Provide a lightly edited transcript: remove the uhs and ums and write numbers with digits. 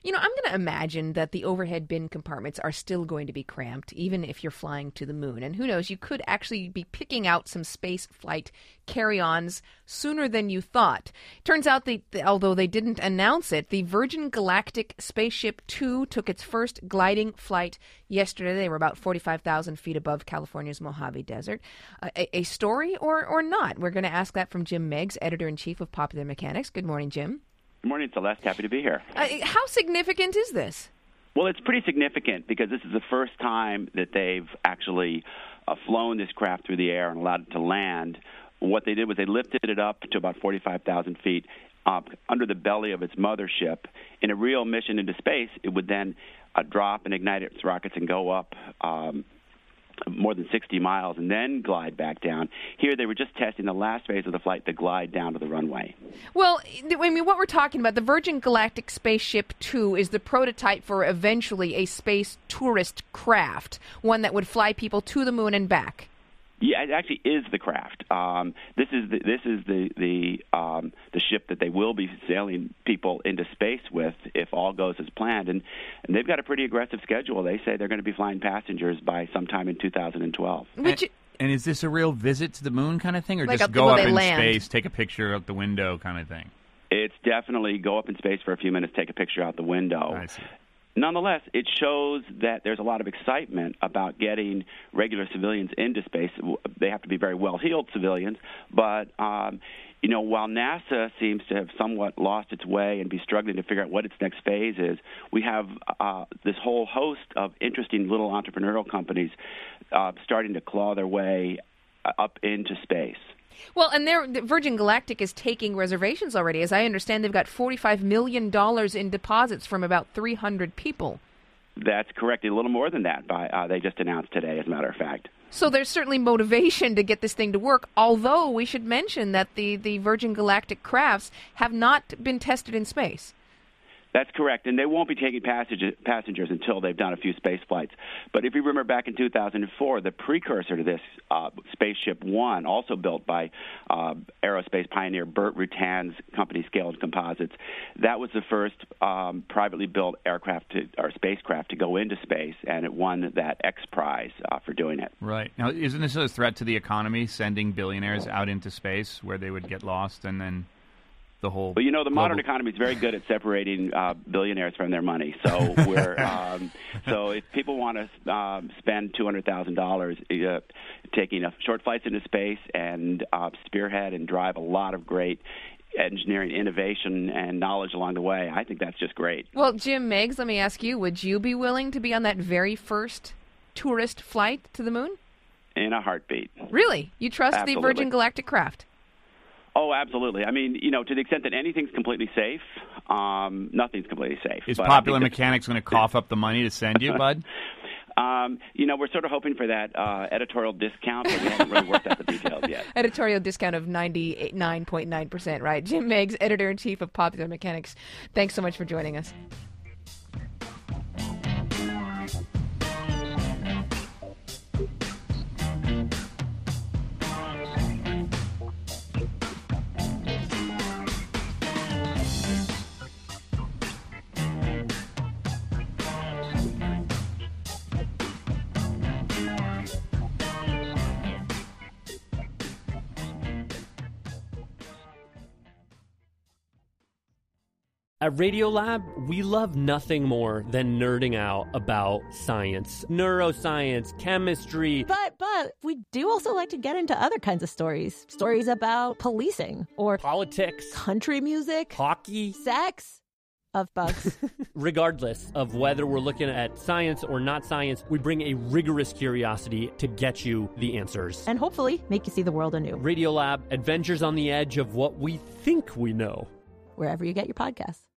I'm going to imagine that the overhead bin compartments are still going to be cramped, even if you're flying to the moon. And who knows, you could actually be picking out some space flight carry-ons sooner than you thought. Turns out, although they didn't announce it, the Virgin Galactic Spaceship 2 took its first gliding flight yesterday. They were about 45,000 feet above California's Mojave Desert. A story or not? We're going to ask that from Jim Meigs, editor-in-chief of Popular Mechanics. Good morning, Jim. Good morning, Celeste. Happy to be here. How significant is this? Well, it's pretty significant because this is the first time that they've actually flown this craft through the air and allowed it to land. What they did was they lifted it up to about 45,000 feet under the belly of its mothership. In a real mission into space, it would then drop and ignite its rockets and go up more than 60 miles and then glide back down. Here they were just testing the last phase of the flight to glide down to the runway. Well, I mean, what we're talking about, the Virgin Galactic Spaceship 2 is the prototype for eventually a space tourist craft, one that would fly people to the moon and back. Yeah, it actually is the craft. This is the ship that they will be sailing people into space with if all goes as planned. And they've got a pretty aggressive schedule. They say they're going to be flying passengers by sometime in 2012. And is this a real visit to the moon kind of thing, or like just go up in land? space, take a picture out the window kind of thing? It's definitely go up in space for a few minutes, take a picture out the window. I see. Nonetheless, it shows that there's a lot of excitement about getting regular civilians into space. They have to be very well-heeled civilians, but while NASA seems to have somewhat lost its way and be struggling to figure out what its next phase is, we have this whole host of interesting little entrepreneurial companies starting to claw their way up into space. Well, and Virgin Galactic is taking reservations already. As I understand, they've got $45 million in deposits from about 300 people. That's correct. A little more than that. They just announced today, as a matter of fact. So there's certainly motivation to get this thing to work, although we should mention that the Virgin Galactic crafts have not been tested in space. That's correct, and they won't be taking passengers until they've done a few space flights. But if you remember back in 2004, the precursor to this, Spaceship One, also built by aerospace pioneer Burt Rutan's company Scaled Composites, that was the first privately built spacecraft to go into space, and it won that X Prize for doing it. Right. Now, isn't this a threat to the economy, sending billionaires out into space where they would get lost and then... Well, the modern economy is very good at separating billionaires from their money. So so if people want to spend $200,000 taking short flights into space and spearhead and drive a lot of great engineering innovation and knowledge along the way, I think that's just great. Well, Jim Meigs, let me ask you, would you be willing to be on that very first tourist flight to the moon? In a heartbeat. Really? You trust Absolutely. the Virgin Galactic craft? Oh, absolutely. I mean, to the extent that anything's completely safe, nothing's completely safe. Is Popular Mechanics going to cough up the money to send you, bud? We're sort of hoping for that editorial discount, but we haven't really worked out the details yet. Editorial discount of 99.9%, right? Jim Meigs, editor-in-chief of Popular Mechanics. Thanks so much for joining us. At Radiolab, we love nothing more than nerding out about science, neuroscience, chemistry. But we do also like to get into other kinds of stories. Stories about policing or politics, country music, hockey, sex, of bugs. Regardless of whether we're looking at science or not science, we bring a rigorous curiosity to get you the answers. And hopefully make you see the world anew. Radiolab, adventures on the edge of what we think we know. Wherever you get your podcasts.